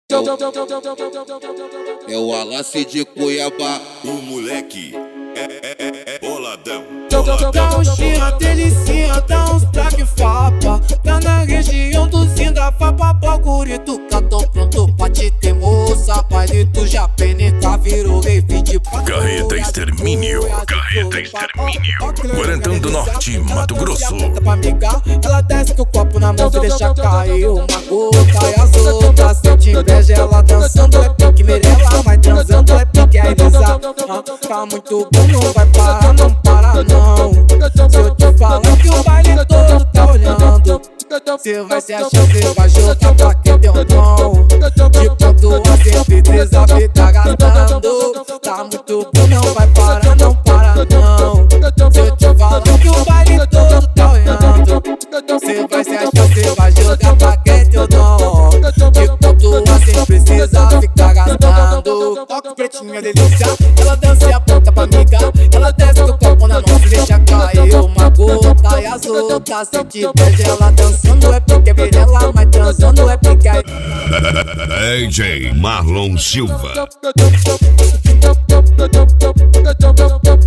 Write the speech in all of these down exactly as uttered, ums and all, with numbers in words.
É o Alace de Cuiabá. O moleque é, é, é, é boladão. Dá um chia, delicinha, dá uns traque fapa. Tá na região do Zinga, fapa, bagurito. Tô pronto pra te ter moça. Palito já penetra, virou rave de papo. Carreta Extermínio, Carreta Extermínio. Guarantã do Norte, Mato Grosso. Ela desce com o copo na mão e deixa cair uma gota. E as outras sente inveja, ela dançando é pique merela. Vai transando é pique a Elisa. Tá muito bom, não vai parar, não para não. Se eu te falar que o baile todo tá olhando, cê vai se achar, cê vai jogar pra quem deu não. De ponto a certeza fica gastando. Tá muito bom, não vai parar, não para não. Se eu te falar que o baile todo tá olhando, cê vai se achar, cê vai jogar pra quem deu não. De ponto a certeza fica gastando. Toca pretinha delícia, ela dança e aponta pra amiga. Ela desce com o copo na mão e deixa cair uma gota. E as outras sente inveja, ela dançando é porque virela, mas transando é porque aí. D J Marlon Silva.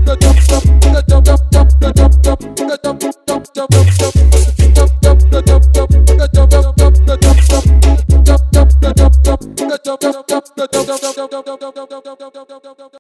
Thank you.